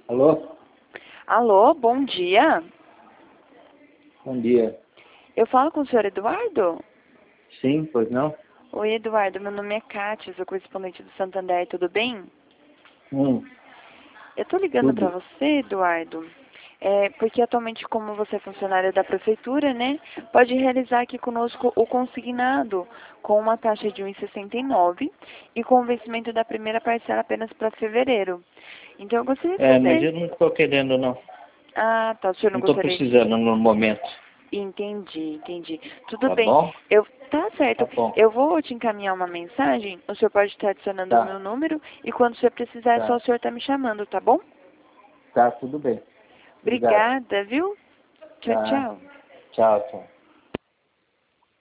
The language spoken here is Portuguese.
Alô? Alô, bom dia. Bom dia. Eu falo com o senhor Eduardo? Sim, pois não? Oi, Eduardo, meu nome é Kátia, sou correspondente do Santander, tudo bem? Eu tô ligando pra Tudo. você, Eduardo, porque atualmente, como você é funcionário da prefeitura, né, pode realizar aqui conosco o consignado com uma taxa de 1,69 e com o vencimento da primeira parcela apenas para fevereiro. Então, eu gostaria de Mas eu saber... não estou querendo, não. Ah, tá, o senhor não Não estou gostaria... precisando no momento. Entendi. Tudo Tá bem. bom? Tá certo. Tá bom. Eu vou te encaminhar uma mensagem. O senhor pode estar adicionando o meu Tá, número e quando você precisar é só tá. o senhor estar me chamando, tá bom? Tá, tudo bem. Obrigado. Obrigada, viu? Tchau, Tá. tchau. Tchau, tchau.